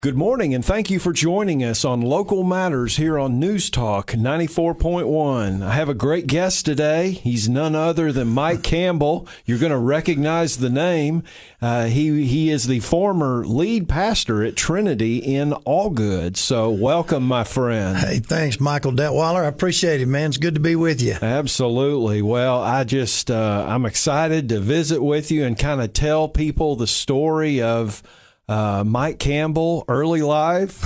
Good morning, and thank you for joining us on Local Matters here on News Talk 94.1. I have a great guest today. He's none other than Mike Campbell. You're going to recognize the name. He is the former lead pastor at Trinity in Allgood. So welcome, my friend. Hey, thanks, Michael Detweiler. I appreciate it, man. It's good to be with you. Absolutely. Well, I'm excited to visit with you and kind of tell people the story of Mike Campbell, early life,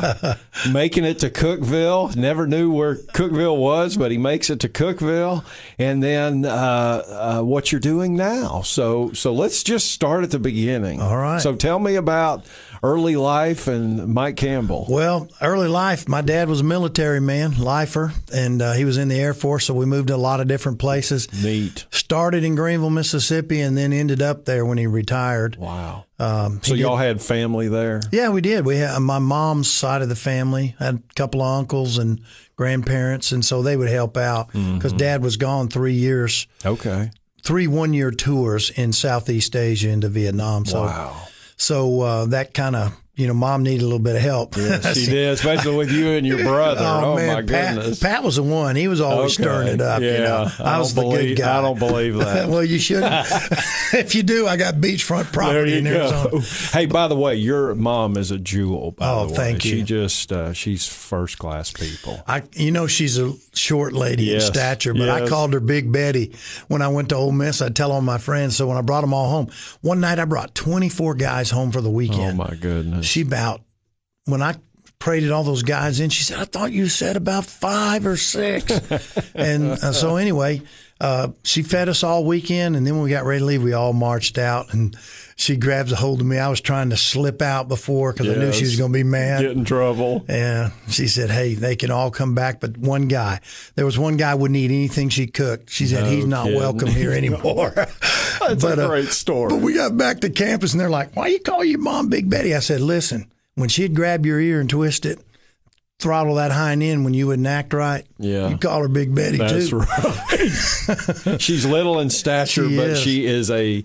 making it to Cookeville. Never knew where Cookeville was, but he makes it to Cookeville. And then what you're doing now. So let's just start at the beginning. All right. So tell me about early life and Mike Campbell. Well, early life, my dad was a military man, lifer, and he was in the Air Force, so we moved to a lot of different places. Neat. Started in Greenville, Mississippi, and then ended up there when he retired. Wow. So y'all had family there? Yeah, we did. We had my mom's side of the family, had a couple of uncles and grandparents, and so they would help out because Dad was gone 3 years. Okay. 3 one-year tours in Southeast Asia into Vietnam. So, wow. So that kind of, Mom needed a little bit of help. Yes, she did, especially with you and your brother. Oh man, my goodness. Pat was the one. He was always stirring it up. Yeah, I was the good guy. I don't believe that. Well, you shouldn't. If you do, I got beachfront property in Arizona. Hey, by the way, your mom is a jewel. By the way. Thank you. She just she's first class people. She's a short lady in stature, but I called her Big Betty when I went to Ole Miss. I'd tell all my friends. So when I brought them all home, one night I brought 24 guys home for the weekend. Oh my goodness. When I paraded all those guys in, she said, I thought you said about 5 or 6. And so anyway, she fed us all weekend. And then when we got ready to leave, we all marched out. And she grabs a hold of me. I was trying to slip out before because I knew she was going to be mad. Get in trouble. And she said, hey, they can all come back. But there was one guy wouldn't eat anything she cooked. She said, he's not welcome here anymore. That's a great story. But we got back to campus and they're like, why you call your mom Big Betty? I said, listen. When she'd grab your ear and twist it, throttle that hind end when you wouldn't act right, you call her Big Betty too. That's right. She's little in stature, but she is a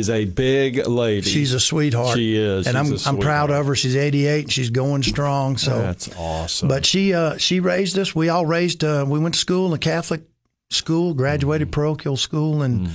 big lady. She's a sweetheart. She is. And I'm proud of her. She's 88 and she's going strong. So that's awesome. But she raised us. We all raised. We went to school in a Catholic school, graduated parochial school, and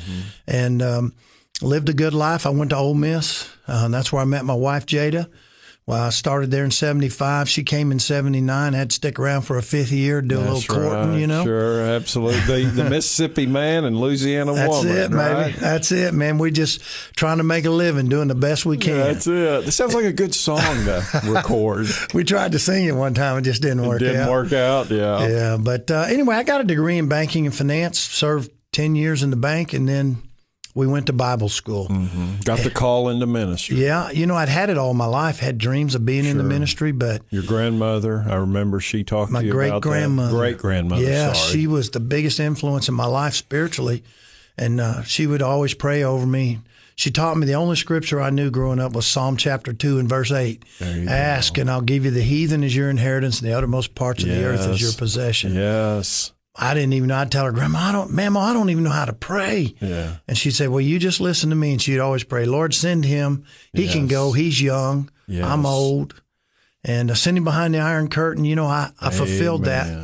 lived a good life. I went to Ole Miss. That's where I met my wife Jada. Well, I started there in 75. She came in 79. I had to stick around for a 5th year, do a little courting, Sure, absolutely. The Mississippi man and Louisiana woman. That's it, right? baby. That's it, man. We just trying to make a living, doing the best we can. That's it. This sounds like a good song to record. We tried to sing it one time. It just didn't work out. Didn't work out, yeah. Yeah, but anyway, I got a degree in banking and finance, served 10 years in the bank, and then we went to Bible school. Got the call into ministry. Yeah. I'd had it all my life, had dreams of being in the ministry, but... Your grandmother, I remember she talked to you about that. Great-grandmother, yeah, sorry. She was the biggest influence in my life spiritually, and she would always pray over me. She taught me the only scripture I knew growing up was Psalm chapter 2 and verse 8. Ask, and I'll give you the heathen as your inheritance, and the uttermost parts of the earth as your possession. Yes. I didn't even know. I'd tell her, Grandma, I don't even know how to pray. Yeah. And she'd say, well, you just listen to me. And she'd always pray, Lord, send him. He can go. He's young. Yes. I'm old. And send him behind the Iron Curtain. I fulfilled that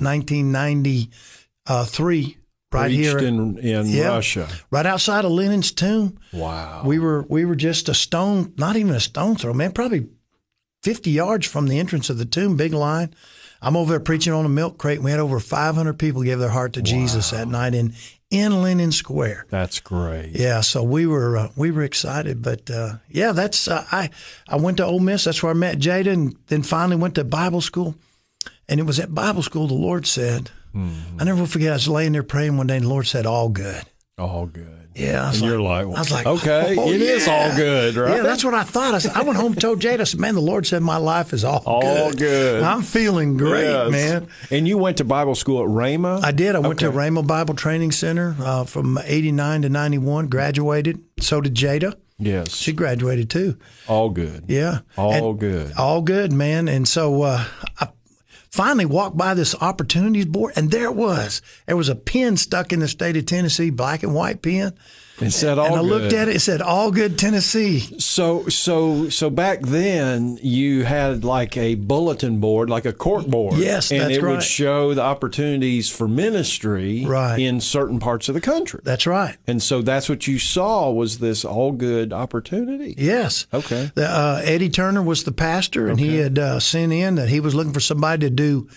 1993 right here in Russia. Right outside of Lenin's tomb. Wow. We were just a stone, not even a stone throw, man, probably 50 yards from the entrance of the tomb, big line. I'm over there preaching on a milk crate. We had over 500 people give their heart to Jesus that night in Lenin Square. That's great. Yeah, so we were excited, but that's I went to Ole Miss. That's where I met Jada, and then finally went to Bible school. And it was at Bible school the Lord said, I never will forget. I was laying there praying one day, and the Lord said, "All good." All good. Yeah. You're like, okay, it is all good, right? Yeah, that's what I thought. I went home and told Jada, I said, man, the Lord said my life is all good. All good. I'm feeling great, man. And you went to Bible school at Rhema? I did. I went to Rhema Bible Training Center from 89 to 91, graduated. So did Jada. Yes. She graduated too. All good. Yeah. All good. All good, man. And so I finally walked by this opportunities board, and there it was. There was a pen stuck in the state of Tennessee, black and white pen. It said And all I looked good. at it, it said All Good, Tennessee. So back then you had like a bulletin board, like a cork board. Yes, and that's it right. would show the opportunities for ministry Right. in certain parts of the country. That's right. And so that's what you saw was this all good opportunity. Yes. Okay. Eddie Turner was the pastor, and he had sent in that he was looking for somebody to do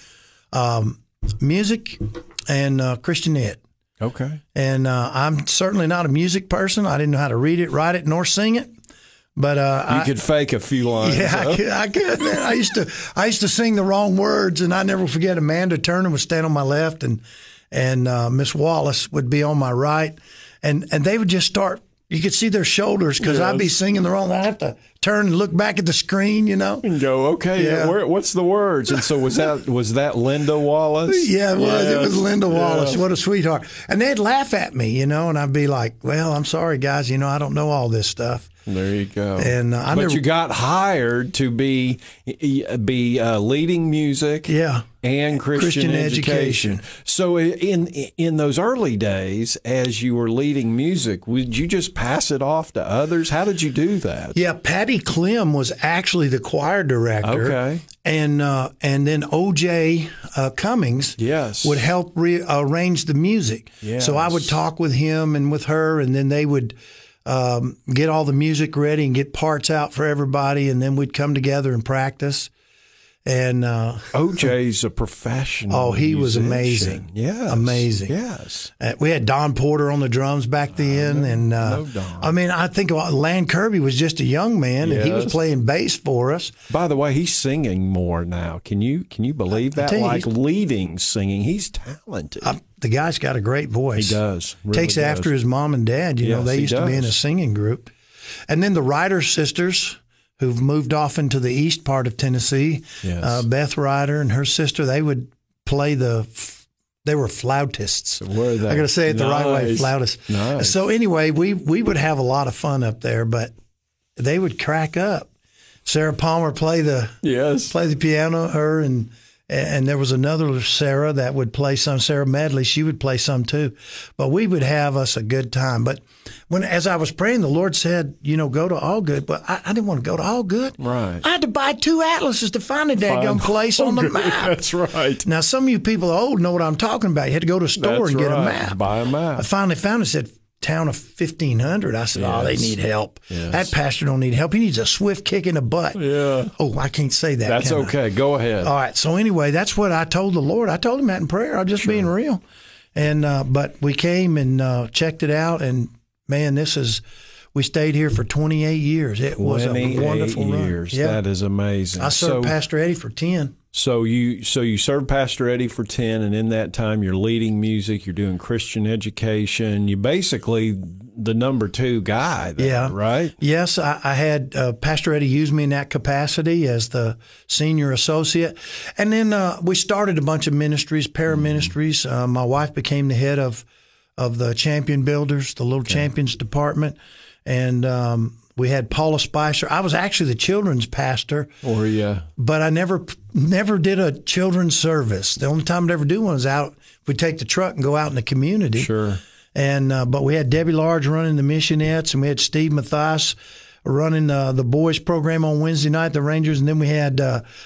music and Christian ed. Okay. And I'm certainly not a music person. I didn't know how to read it, write it, nor sing it. But You could fake a few lines. yeah, huh? I could. Man. I used to sing the wrong words, and I never forget. Amanda Turner would stand on my left, and Miss Wallace would be on my right, and they would just start. You could see their shoulders because I'd be singing the wrong. I have to turn and look back at the screen, you know. And go, okay, Yeah. what's the words? And so was that Linda Wallace? Yeah, it was. Yes. It was Linda Wallace. Yes. What a sweetheart. And they'd laugh at me, you know, and I'd be like, well, I'm sorry, guys. You know, I don't know all this stuff. There you go. And but you got hired to be leading music, Yeah. and Christian education. So in those early days, as you were leading music, would you just pass it off to others? How did you do that? Yeah, Patty Clem was actually the choir director. Okay. And then O.J. Cummings Yes. would help arrange the music. Yes. So I would talk with him and with her, and then they would get all the music ready and get parts out for everybody, and then we'd come together and practice. And OJ's a professional. oh, he was musician. amazing. Yes. Amazing. Yes. We had Don Porter on the drums back then, and no Don. I mean, I think about Lan Kirby was just a young man, and he was Yes. playing bass for us. By the way, he's singing more now. Can you believe that? tell you, Like he's- leading singing, he's talented. The guy's got a great voice. He does. Really Takes does. after his mom and dad. You know, Yes, they he used to be in a does. singing group. And then the Ryder sisters, who've moved off into the east part of Tennessee, Yes. Beth Ryder and her sister, they would play they were flautists. Were they? I got to say it the right way, Nice. flautists. Nice. So anyway, we would have a lot of fun up there, but they would crack up. Sarah Palmer play the piano, her and there was another Sarah that would play some, Sarah Medley, she would play some too. But we would have us a good time. But as I was praying, the Lord said, you know, go to All Good. But I didn't want to go to All Good. Right. I had to buy 2 atlases to find a daggone place on the map. That's right. Now, some of you people old know what I'm talking about. You had to go to a store That's and get a right. map. Buy a map. I finally found it. It said town of 1,500. I said, oh, they Yes. need help. Yes. That pastor don't need help. He needs a swift kick in the butt. Yeah. Oh, I can't say that. That's can I? okay. Go ahead. All right. So anyway, that's what I told the Lord. I told him that in prayer. I'm just being real. And but we came and checked it out, and man, we stayed here for 28 years. It was a 28 wonderful years. run. Yeah. That is amazing. I served Pastor Eddie for 10. So you served Pastor Eddie for 10, and in that time you're leading music, you're doing Christian education. You basically the number 2 guy there, Yeah. right? Yes, I had Pastor Eddie use me in that capacity as the senior associate. And then we started a bunch of ministries, para-ministries. My wife became the head of the Champion Builders, the Little Champions department. And we had Paula Spicer. I was actually the children's pastor. Or But I never did a children's service. The only time I'd ever do one was out. We take the truck and go out in the community. Sure. And but we had Debbie Large running the Missionettes, and we had Steve Mathias running the boys program on Wednesday night, the Rangers, and then we had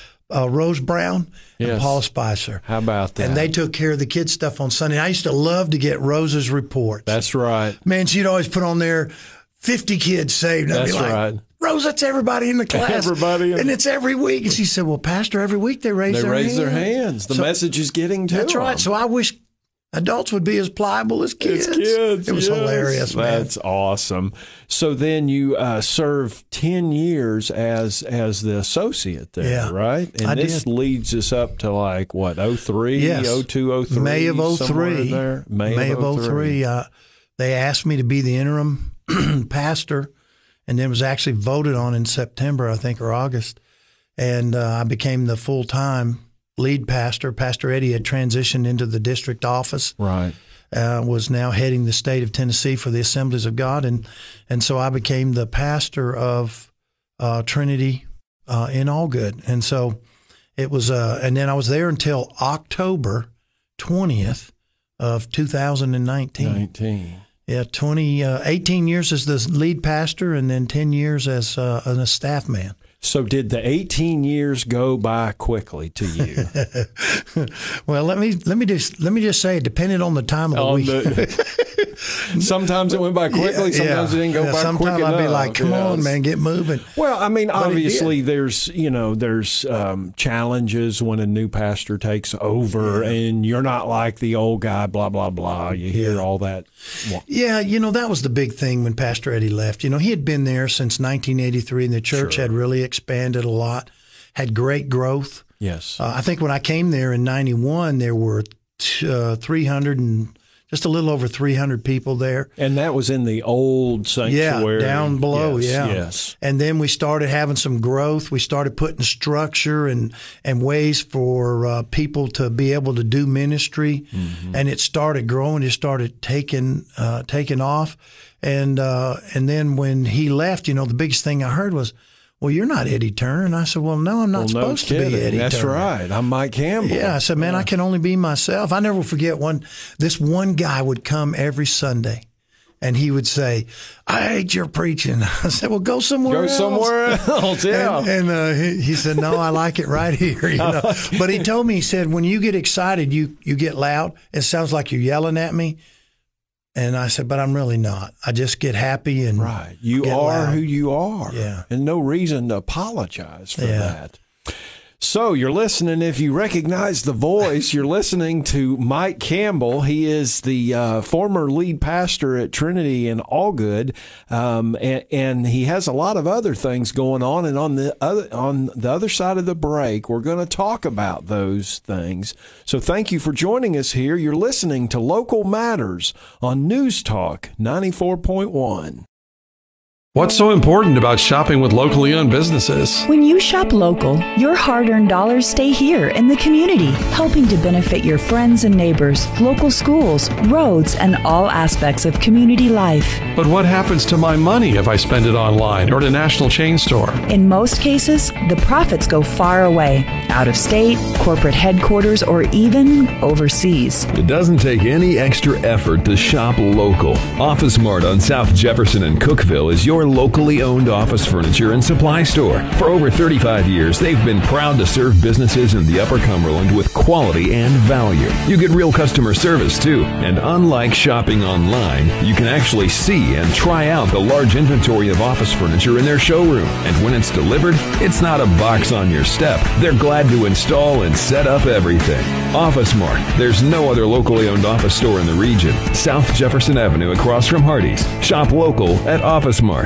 Rose Brown and Paul Spicer. How about that? And they took care of the kids' stuff on Sunday. I used to love to get Rose's reports. That's right. Man, she'd always put on there 50 kids saved. And I'd That's be like, right. Rose, that's everybody in the class. Everybody. And it's every week. And she said, well, Pastor, every week they raise their hands. The message is getting to That's them. right. So I wish adults would be as pliable as kids. It was hilarious, man. That's awesome. So then you served 10 years as the associate there, Yeah, right? And I this did. leads us up to like, what, 03, Yes. 02, 03? May of somewhere 03. there? May of 03. They asked me to be the interim pastor, and then it was actually voted on in September, I think, or August. And I became the full-time lead pastor. Pastor Eddie had transitioned into the district office. Right. Was now heading the state of Tennessee for the Assemblies of God. And so I became the pastor of Trinity in Allgood. And so it was, and then I was there until October 20th of 2019. 19. Yeah, 18 years as the lead pastor, and then 10 years as a staff man. So did the 18 years go by quickly to you? Well, let me just say it depended on the time of the week. Sometimes it went by quickly. Sometimes it didn't go by quick enough. Sometimes I'd be like, "Come on, man, get moving." Well, I mean, obviously, there's challenges when a new pastor takes over, and you're not like the old guy. Blah blah blah. You hear all that. Yeah, that was the big thing when Pastor Eddie left. He had been there since 1983, and the church had really expanded a lot, had great growth. Yes. I think when I came there in 91, there were 300 and just a little over 300 people there. And that was in the old sanctuary. Yeah, down below, yes. And then we started having some growth. We started putting structure and ways for people to be able to do ministry. Mm-hmm. And it started growing. It started taking off. And then when he left, the biggest thing I heard was, "Well, you're not Eddie Turner." And I said, "Well, no, I'm not supposed to be Eddie Turner." That's right. I'm Mike Campbell. Yeah, I said, "Man, I can only be myself." I never forget this one guy would come every Sunday, and he would say, "I hate your preaching." I said, "Well, go somewhere else." Go somewhere else, yeah. And he said, "No, I like it right here." But he told me, he said, "When you get excited, you get loud. It sounds like you're yelling at me." And I said, "But I'm really not. I just get happy and right. You are loud. who you are. Yeah. And no reason to apologize for that." So you're listening. If you recognize the voice, you're listening to Mike Campbell. He is the former lead pastor at Trinity in Allgood, and he has a lot of other things going on. And on the other side of the break, we're going to talk about those things. So thank you for joining us here. You're listening to Local Matters on News Talk 94.1. What's so important about shopping with locally owned businesses? When you shop local, your hard-earned dollars stay here in the community, helping to benefit your friends and neighbors, local schools, roads, and all aspects of community life. But what happens to my money if I spend it online or at a national chain store? In most cases, the profits go far away, out of state, corporate headquarters, or even overseas. It doesn't take any extra effort to shop local. Office Mart on South Jefferson and Cookeville is your locally owned office furniture and supply store. For over 35 years, they've been proud to serve businesses in the Upper Cumberland with quality and value. You get real customer service, too. And unlike shopping online, you can actually see and try out the large inventory of office furniture in their showroom. And when it's delivered, it's not a box on your step. They're glad to install and set up everything. Office Mart. There's no other locally owned office store in the region. South Jefferson Avenue across from Hardee's. Shop local at Office Mart.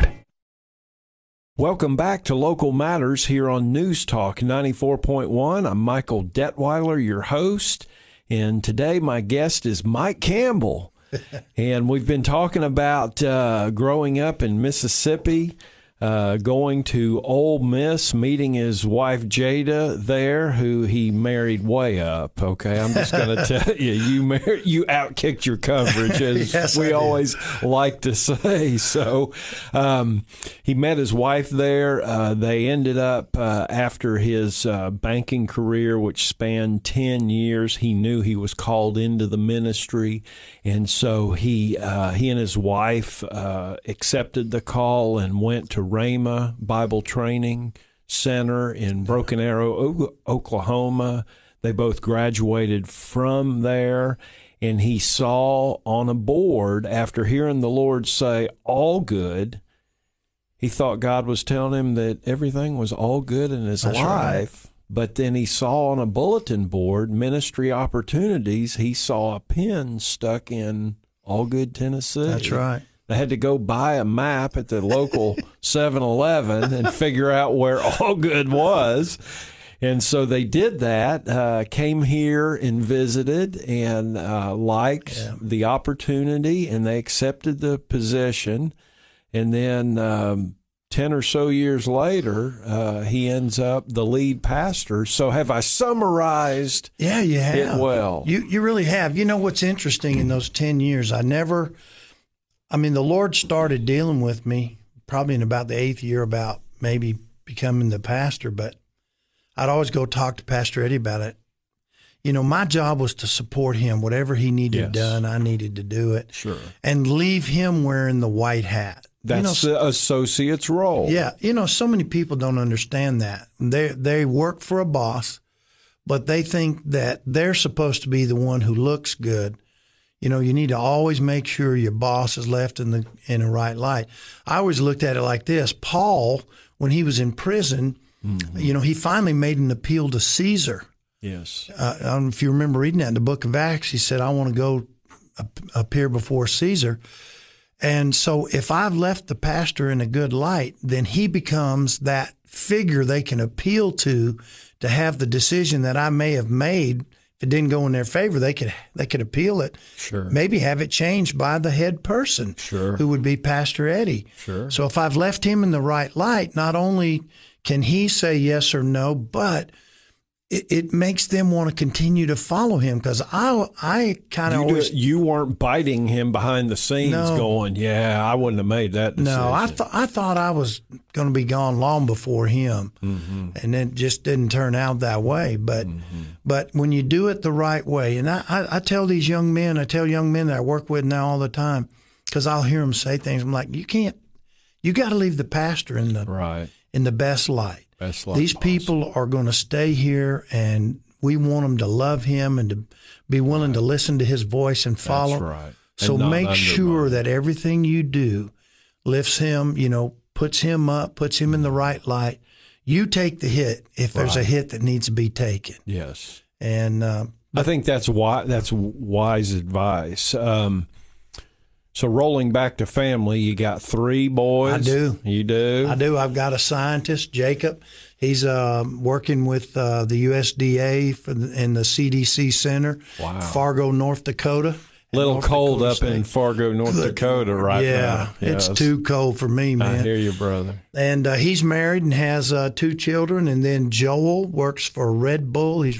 Welcome back to Local Matters here on News Talk 94.1. I'm Michael Detweiler, your host, and today my guest is Mike Campbell. And we've been talking about growing up in Mississippi, going to Ole Miss, meeting his wife Jada there, who he married way up. Okay, I'm just going to tell you, you outkicked your coverage, as yes, we always like to say. So he met his wife there. They ended up after his banking career, which spanned 10 years. He knew he was called into the ministry, and so he and his wife accepted the call and went to Rhema Bible Training Center in Broken Arrow, Oklahoma. They both graduated from there, and he saw on a board, after hearing the Lord say, "All good," he thought God was telling him that everything was all good in his life. Right. But then he saw on a bulletin board, ministry opportunities. He saw a pin stuck in Allgood, Tennessee. That's right. They had to go buy a map at the local 7-Eleven and figure out where Allgood was. And so they did that, came here and visited and liked the opportunity, and they accepted the position. And then 10 or so years later, he ends up the lead pastor. So have I summarized it well? You really have. You know what's interesting in those 10 years? The Lord started dealing with me probably in about the 8th year about maybe becoming the pastor, but I'd always go talk to Pastor Eddie about it. my job was to support him. Whatever he needed Yes. done, I needed to do it. Sure. And leave him wearing the white hat. That's the associate's role. Yeah. So many people don't understand that. They work for a boss, but they think that they're supposed to be the one who looks good. You need to always make sure your boss is left in the right light. I always looked at it like this. Paul, when he was in prison, he finally made an appeal to Caesar. Yes. I don't know if you remember reading that in the book of Acts. He said, I want to go appear before Caesar. And so if I've left the pastor in a good light, then he becomes that figure they can appeal to have the decision that I may have made. If it didn't go in their favor, they could appeal it. Sure. Maybe have it changed by the head person. Sure. Who would be Pastor Eddie. Sure. So if I've left him in the right light, not only can he say yes or no, but it makes them want to continue to follow him, because I kind of always. You weren't biting him behind the scenes, going, "Yeah, I wouldn't have made that decision." No, I thought I was going to be gone long before him, and it just didn't turn out that way. But when you do it the right way, and I tell these young men, that I work with now all the time, because I'll hear them say things. I'm like, you got to leave the pastor in the best light. These people are going to stay here, and we want them to love him and to be willing to listen to his voice and follow. That's right. So make sure that everything you do lifts him, puts him up, puts him in the right light. You take the hit if there's a hit that needs to be taken. Yes. And I think that's wise advice. So rolling back to family, you got 3 boys? I do. You do? I do. I've got a scientist, Jacob. He's working with the USDA in the CDC Center, Fargo, North Dakota. Little cold up in Fargo, North Dakota right now. Yeah, it's too cold for me, man. I hear you, brother. And he's married and has 2 children. And then Joel works for Red Bull. He's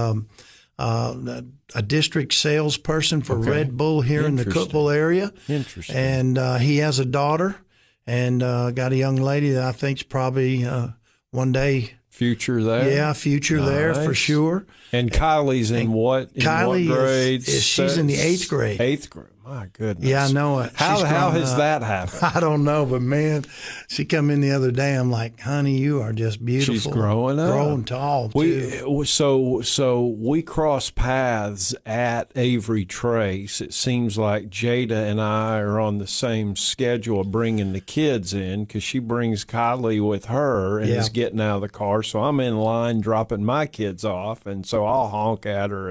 a district salesperson for Red Bull here in the Cookeville area. Interesting. And he has a daughter and got a young lady that I think's probably one day. Future there? Yeah, future there for sure. And Kylie's in what grade? She's in the 8th grade. 8th grade. My goodness. Yeah, I know it. How has that happened? I don't know, but man, she come in the other day. I'm like, honey, you are just beautiful. She's growing up. Growing tall, too. So we cross paths at Avery Trace. It seems like Jada and I are on the same schedule of bringing the kids in, because she brings Kylie with her and is getting out of the car. So I'm in line dropping my kids off, and so I'll honk at her,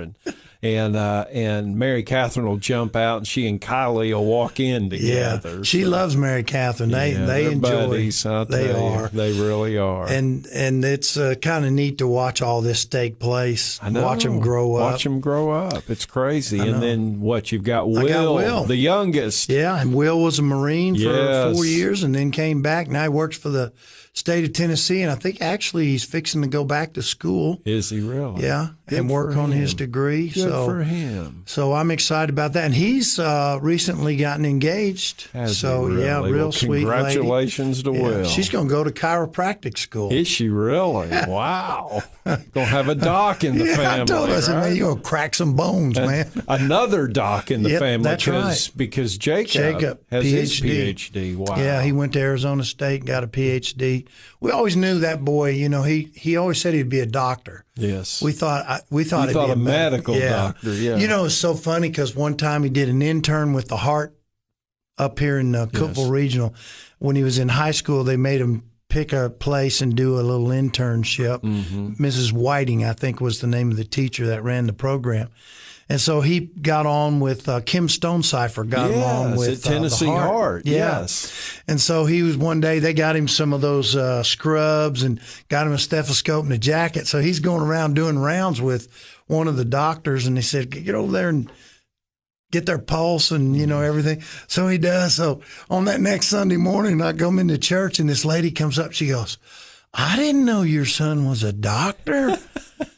and Mary Catherine will jump out, and she and Kylie will walk in together. Yeah, she loves Mary Catherine. They enjoy. Buddies, they are. They really are. And it's kind of neat to watch all this take place. I know. Watch them grow up. Watch them grow up. It's crazy. And then you've got Will, the youngest. Yeah, and Will was a Marine for 4 years, and then came back. Now he works for the state of Tennessee, and I think actually he's fixing to go back to school. Is he really? Yeah, and work on his degree. Good for him. So I'm excited about that. And he's recently gotten engaged. Real sweet lady. Congratulations to Will. She's going to go to chiropractic school. Is she really? Wow. Going to have a doc in the family. I told her, I said, man, you're going to crack some bones, man. Another doc in the family. That's right. Because Jacob has his PhD. Wow. Yeah, he went to Arizona State, got a PhD. We always knew that boy, he always said he'd be a doctor. Yes. We thought he'd be a medical doctor. Yeah. It's so funny because one time he did an intern with the heart up here in Cookeville Regional. When he was in high school, they made him pick a place and do a little internship. Mm-hmm. Mrs. Whiting, I think, was the name of the teacher that ran the program. And so he got on with Kim Stonecipher, got along with Tennessee the Heart. Yeah. Yes. And so he was one day, they got him some of those scrubs and got him a stethoscope and a jacket. So he's going around doing rounds with one of the doctors, and they said, get over there and get their pulse and, everything. So he does. So on that next Sunday morning, I come into church, and this lady comes up. She goes, I didn't know your son was a doctor.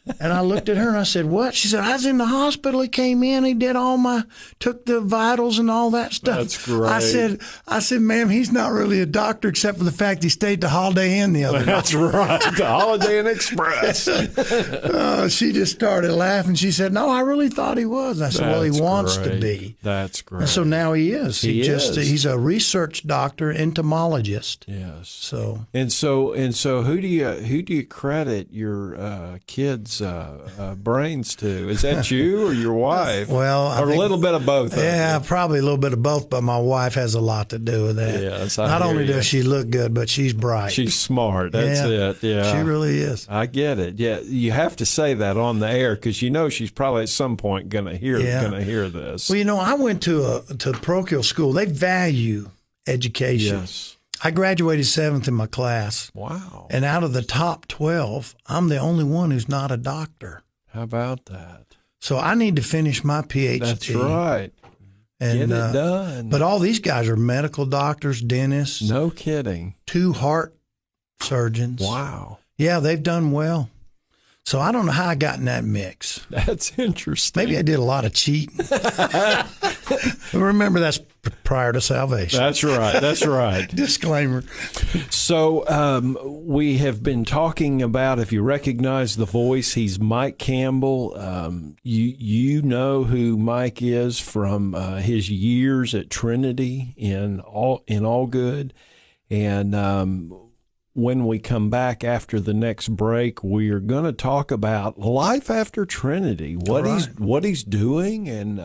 And I looked at her and I said, what? She said, I was in the hospital. He came in, he did took the vitals and all that stuff. That's great. I said, ma'am, he's not really a doctor except for the fact he stayed the Holiday Inn the other night. That's right. The Holiday Inn Express. She just started laughing. She said, no, I really thought he was. I said, well, he wants to be. That's great. And so now he is. He's a research doctor, entomologist. Yes. So who do you credit your kids' brains to? Is that you or your wife? Well, or a little bit of both. Yeah, probably a little bit of both. But my wife has a lot to do with that. Yes, Not only does she look good, but she's bright. She's smart. That's it. Yeah, she really is. I get it. Yeah, you have to say that on the air because she's probably at some point going to hear this. Well, I went to parochial school. They value education. Yes. I graduated 7th in my class. Wow. And out of the top 12, I'm the only one who's not a doctor. How about that? So I need to finish my PhD. That's right. And, get it done. But all these guys are medical doctors, dentists. No kidding. 2 heart surgeons. Wow. Yeah, they've done well. So I don't know how I got in that mix. That's interesting. Maybe I did a lot of cheating. Remember, that's prior to salvation. That's right. Disclaimer. So we have been talking about, if you recognize the voice, he's Mike Campbell. You know who Mike is from his years at Trinity in All Good. And when we come back after the next break, we are going to talk about life after Trinity, what he's doing, and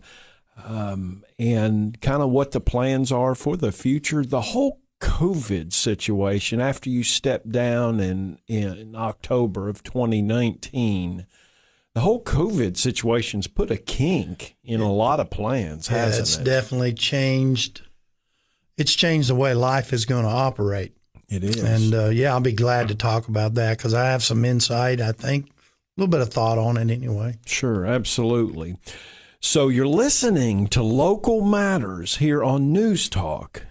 kind of what the plans are for the future. The whole COVID situation after you stepped down in October of 2019. The whole COVID situation's put a kink in a lot of plans, hasn't it? It's definitely changed. It's changed the way life is going to operate. It is. And, I'll be glad to talk about that because I have some insight, I think, a little bit of thought on it anyway. Sure, absolutely. So you're listening to Local Matters here on News Talk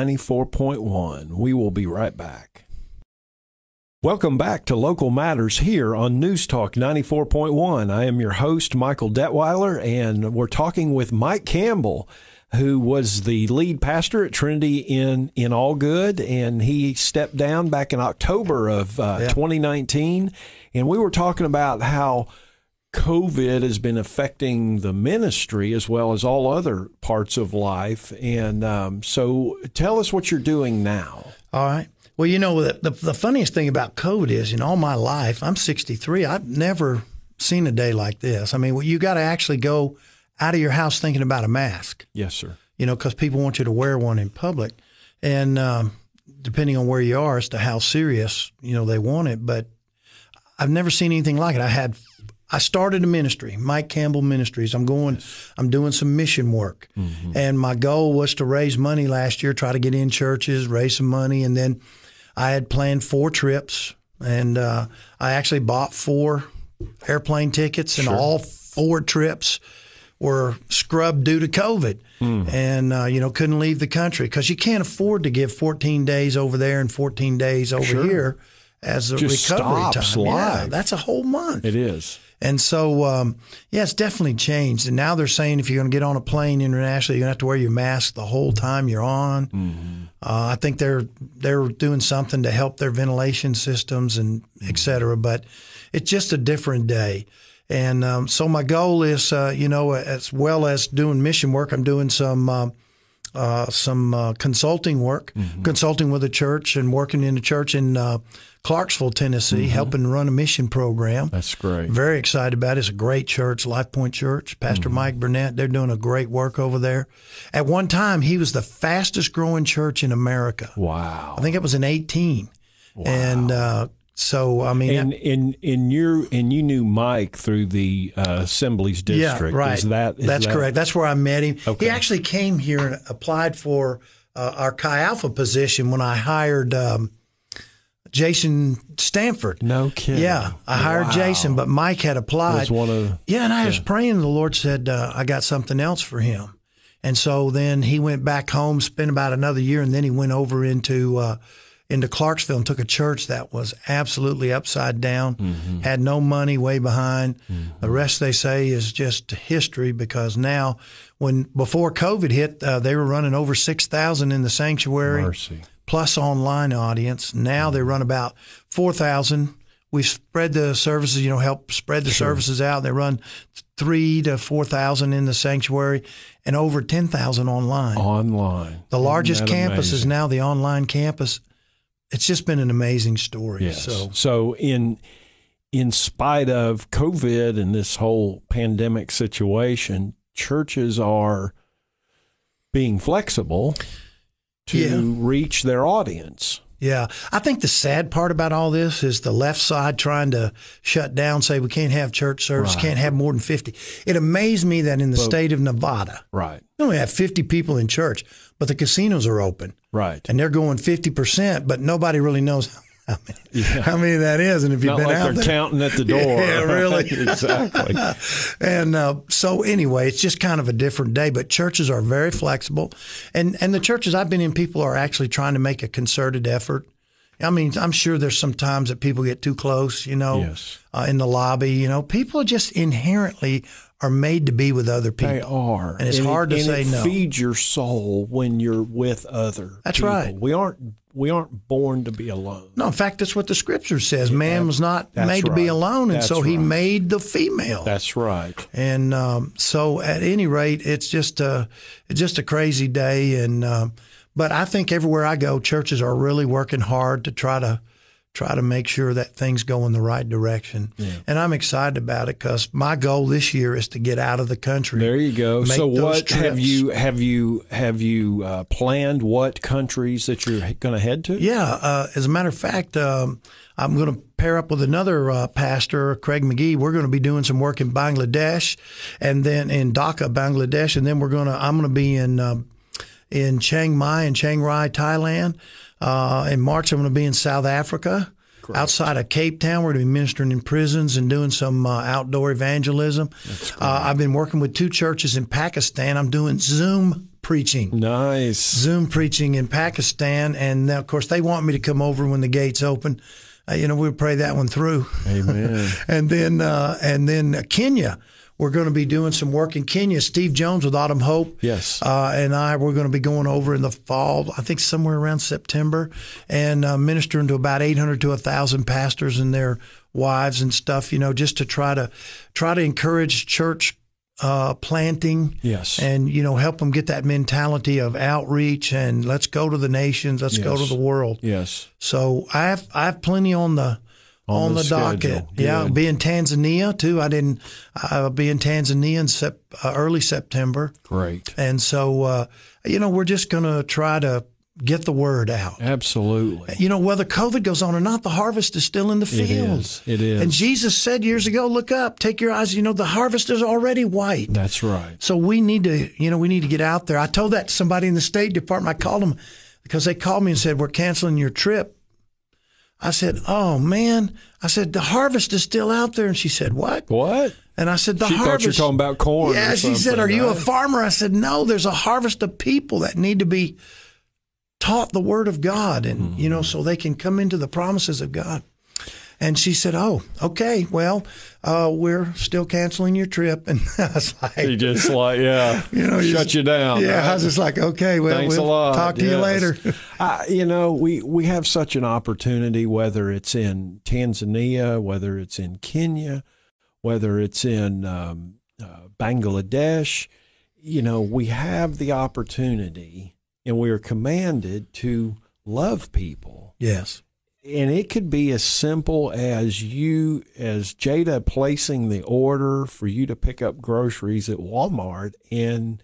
94.1. We will be right back. Welcome back to Local Matters here on News Talk 94.1. I am your host, Michael Detweiler, and we're talking with Mike Campbell, who was the lead pastor at Trinity in All Good, and he stepped down back in October of 2019. And we were talking about how COVID has been affecting the ministry as well as all other parts of life. And so tell us what you're doing now. All right. Well, the funniest thing about COVID is in all my life, I'm 63, I've never seen a day like this. I mean, you got to actually go out of your house thinking about a mask. Yes, sir. Because people want you to wear one in public. And depending on where you are as to how serious, they want it. But I've never seen anything like it. I started a ministry, Mike Campbell Ministries. I'm doing some mission work. Mm-hmm. And my goal was to raise money last year, try to get in churches, raise some money. And then I had planned 4 trips. And I actually bought 4 airplane tickets, and all 4 trips were scrubbed due to COVID. And, couldn't leave the country because you can't afford to give 14 days over there and 14 days over here as a just recovery stops time. Life. Yeah, that's a whole month. It is. And so, it's definitely changed. And now they're saying if you're going to get on a plane internationally, you're going to have to wear your mask the whole time you're on. Mm-hmm. I think they're doing something to help their ventilation systems and et cetera. But it's just a different day. And so my goal is, as well as doing mission work, I'm doing some consulting work, consulting with a church and working in a church in Clarksville, Tennessee, helping run a mission program. That's great. Very excited about it. It's a great church, Life Point Church. Pastor Mike Burnett, they're doing a great work over there. At one time, he was the fastest growing church in America. Wow. I think it was in 18. Wow. And so, I mean, and you knew Mike through the Assemblies District. Yeah, right. That's correct. That's where I met him. Okay. He actually came here and applied for our Chi Alpha position when I hired Jason Stanford. No kidding. Yeah, I hired Jason, but Mike had applied. And I was praying, and the Lord said, I got something else for him. And so then he went back home, spent about another year, and then he went over into into Clarksville and took a church that was absolutely upside down, had no money, way behind. The rest, they say, is just history, because now, before COVID hit, they were running over 6,000 in the sanctuary, Mercy. plus online audience. Now they run about 4,000. We've spread the services, help spread the services out. They run 3,000 to 4,000 in the sanctuary and over 10,000 online. Isn't The largest that campus is amazing? now the online campus. It's just been an amazing story. Yes. So in spite of COVID and this whole pandemic situation, churches are being flexible to reach their audience. yeah, I think the sad part about all this is the left side trying to shut down, say we can't have church service, can't have more than 50. It amazed me that in the state of Nevada, Right. we only have 50 people in church, but the casinos are open. Right. And they're going 50%, but nobody really knows how many that is. And if you've Not been like out they're there, counting at the door. Yeah, really. Exactly. And so anyway, it's just kind of a different day. But churches are very flexible, and the churches I've been in, people are actually trying to make a concerted effort. I mean, I'm sure there's some times that people get too close, Yes. in the lobby. People just inherently are made to be with other people. They are. And it's hard to say it no. feeds your soul when you're with other That's people. right. We aren't born to be alone. No, in fact, that's what the scripture says. Man was not that's made to be right. alone, and That's so he right. made the female. That's right. And so, at any rate, it's just a crazy day. And but I think everywhere I go, churches are really working hard to try to make sure that things go in the right direction. And I'm excited about it, because my goal this year is to get out of the country. There you go. Make So those what have trips. you planned what countries that you're going to head to? Yeah, as a matter of fact, I'm going to pair up with another pastor, Craig McGee. We're going to be doing some work in Bangladesh, and then in Dhaka, Bangladesh, and then I'm going to be in Chiang Mai and Chiang Rai, Thailand. In March, I'm going to be in South Africa. Correct. Outside of Cape Town, we're going to be ministering in prisons and doing some outdoor evangelism. I've been working with 2 churches in Pakistan. I'm doing Zoom preaching. Nice. Zoom preaching in Pakistan. And of course, they want me to come over when the gates open. We'll pray that one through. Amen. and then Kenya. We're going to be doing some work in Kenya. Steve Jones with Autumn Hope. Yes. We're going to be going over in the fall, I think somewhere around September, and ministering to about 800 to 1,000 pastors and their wives and stuff, just to try to encourage church planting. Yes. And, help them get that mentality of outreach and let's go to the nations, let's go to the world. Yes. So I have plenty on the docket. schedule. Yeah, I'll Good. be in Tanzania too. I'll be in Tanzania in early September. Great. And so, we're just going to try to get the word out. Absolutely. Whether COVID goes on or not, the harvest is still in the field. It is. And Jesus said years ago, look up, take your eyes, the harvest is already white. That's right. So we need to get out there. I told that to somebody in the State Department. I called them because they called me and said, we're canceling your trip. I said, oh, man. I said, the harvest is still out there. And she said, what? What? And I said, She thought you were talking about corn. Yeah, or she said, something, are you a right? farmer? I said, no, there's a harvest of people that need to be taught the word of God and, so they can come into the promises of God. And she said, oh, okay, well, we're still canceling your trip. And I was like, He just shut you down. yeah, right? I was just like, okay, well, Thanks we'll a lot. talk to you later. We have such an opportunity, whether it's in Tanzania, whether it's in Kenya, whether it's in Bangladesh. We have the opportunity, and we are commanded to love people. Yes. And it could be as simple as Jada placing the order for you to pick up groceries at Walmart, and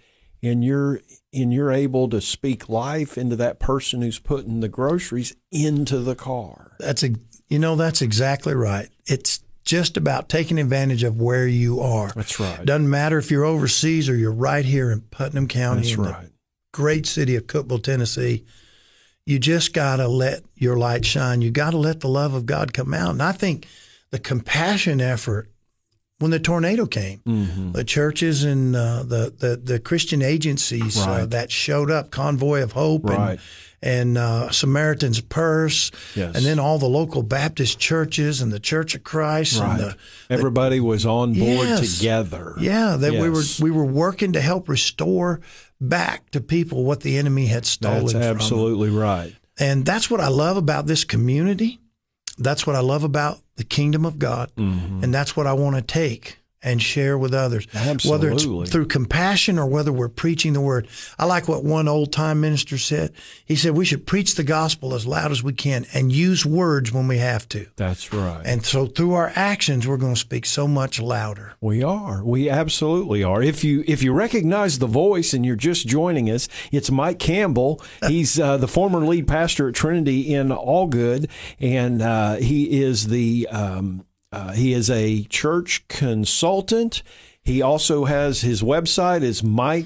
you're able to speak life into that person who's putting the groceries into the car. That's exactly right. It's just about taking advantage of where you are. That's right. Doesn't matter if you're overseas or you're right here in Putnam County, That's in right. the great city of Cookeville, Tennessee. You just got to let your light shine. You got to let the love of God come out. And I think the compassion effort when the tornado came. The churches and the Christian agencies that showed up, Convoy of Hope and Samaritan's Purse, and then all the local Baptist churches and the Church of Christ. And everybody was on board together. Yeah, we were working to help restore back to people what the enemy had stolen from them. That's absolutely right. And that's what I love about this community. That's what I love about the kingdom of God. And that's what I want to take and share with others. Absolutely. Whether it's through compassion or whether we're preaching the word. I like what one old-time minister said. He said we should preach the gospel as loud as we can and use words when we have to. That's right. And so through our actions, we're going to speak so much louder. We are. We absolutely are. If you recognize the voice and you're just joining us, it's Mike Campbell. He's the former lead pastor at Trinity in Allgood, and he is he is a church consultant. He also has his website is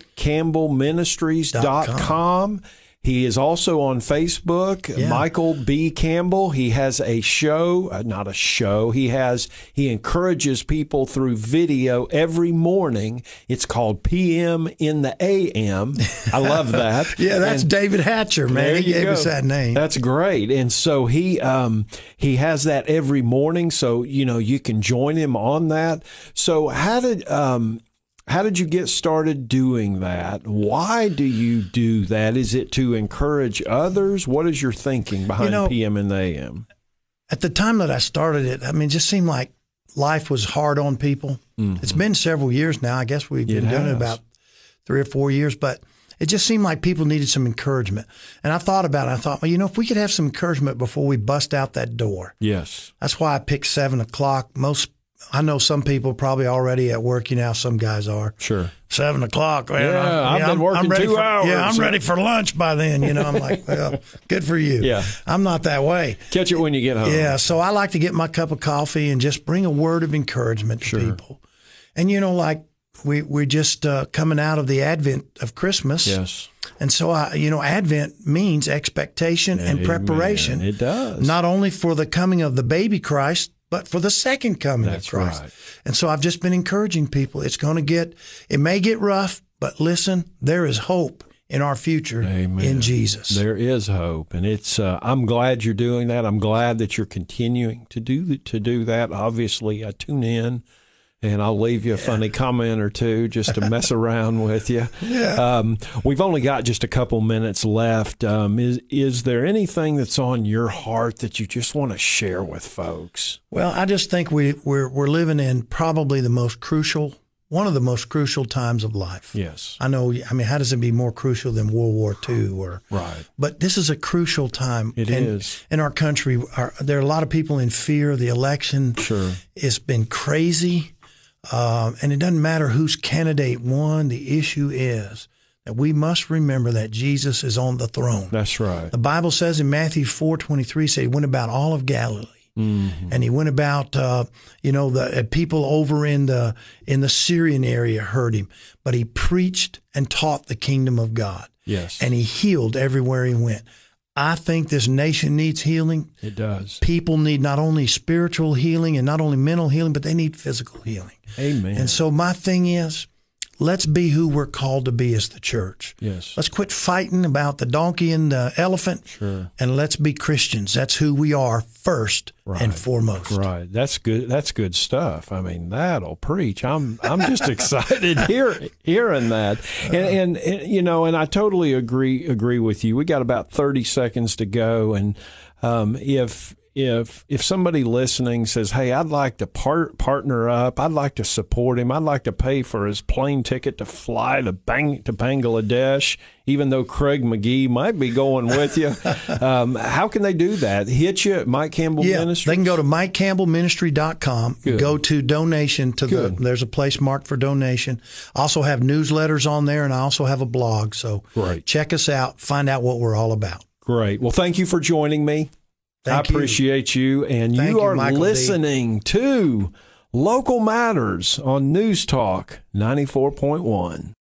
MikeCampbellMinistries.com. He is also on Facebook, Michael B. Campbell. He has a show, not a show. He encourages people through video every morning. It's called PM in the AM. I love that. That's David Hatcher, man. He gave us that name. That's great. And so he has that every morning. So, you can join him on that. So how did you get started doing that? Why do you do that? Is it to encourage others? What is your thinking behind PM in the AM? At the time that I started it, it just seemed like life was hard on people. It's been several years now. I guess we've been doing it about 3 or 4 years, but it just seemed like people needed some encouragement. And I thought about it. I thought, if we could have some encouragement before we bust out that door. Yes. That's why I picked 7 o'clock. I know some people probably already at work. Some guys are. Sure. 7 o'clock. Man, I've been working 2 hours. Yeah, I'm ready for lunch by then. I'm like, well, good for you. Yeah. I'm not that way. Catch it when you get home. Yeah, so I like to get my cup of coffee and just bring a word of encouragement to people. And, we're just coming out of the Advent of Christmas. Yes. And so, Advent means expectation and preparation. It does. Not only for the coming of the baby Christ, but for the second coming of Christ. Right. And so I've just been encouraging people. It may get rough, but listen, there is hope in our future in Jesus. There is hope. And it's, I'm glad you're doing that. I'm glad that you're continuing to do that. Obviously, I tune in. And I'll leave you a funny comment or two just to mess around with you. We've only got just a couple minutes left. Is there anything that's on your heart that you just want to share with folks? Well, I just think we're living in probably one of the most crucial times of life. Yes. I know. How does it be more crucial than World War II? Right. But this is a crucial time. It is. In our country, there are a lot of people in fear. The election has been crazy. And it doesn't matter whose candidate won. The issue is that we must remember that Jesus is on the throne. That's right. The Bible says in Matthew 4:23, he went about all of Galilee. And he went about, the people over in the Syrian area heard him, but he preached and taught the kingdom of God. Yes. And he healed everywhere he went. I think this nation needs healing. It does. People need not only spiritual healing and not only mental healing, but they need physical healing. Amen. And so my thing is, let's be who we're called to be as the church. Yes. Let's quit fighting about the donkey and the elephant. Sure. And let's be Christians. That's who we are first and foremost. Right. That's good. That's good stuff. That'll preach. I'm just excited hearing that. And I totally agree with you. We got about 30 seconds to go. And if somebody listening says, hey, I'd like to partner up, I'd like to support him, I'd like to pay for his plane ticket to fly to Bangladesh, even though Craig McGee might be going with you, how can they do that? Hit you at Mike Campbell Ministries? They can go to MikeCampbellMinistry.com, go to donation there's a place marked for donation. I also have newsletters on there, and I also have a blog. So check us out, find out what we're all about. Great. Well, thank you for joining me. I appreciate you. And you are listening to Local Matters on News Talk 94.1.